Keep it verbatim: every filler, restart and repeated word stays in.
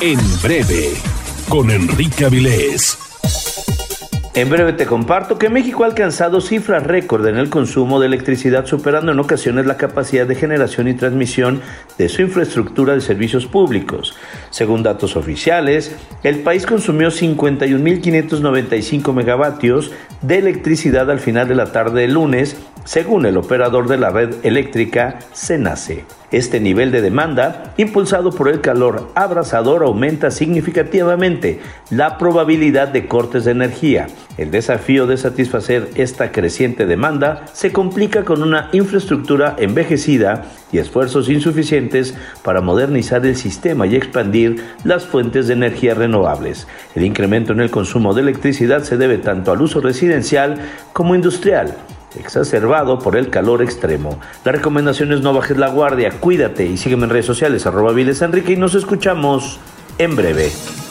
En breve, con Enrique Avilés. En breve te comparto que México ha alcanzado cifras récord en el consumo de electricidad, superando en ocasiones la capacidad de generación y transmisión de su infraestructura de servicios públicos. Según datos oficiales, el país consumió cincuenta y un mil quinientos noventa y cinco megavatios de electricidad al final de la tarde del lunes, según el operador de la red eléctrica, CENACE. Este nivel de demanda, impulsado por el calor abrasador, aumenta significativamente la probabilidad de cortes de energía. El desafío de satisfacer esta creciente demanda se complica con una infraestructura envejecida y esfuerzos insuficientes para modernizar el sistema y expandir las fuentes de energía renovables. El incremento en el consumo de electricidad se debe tanto al uso residencial como industrial, exacerbado por el calor extremo. La recomendación es no bajes la guardia, cuídate y sígueme en redes sociales, arroba Avilés Enrique, y nos escuchamos en breve.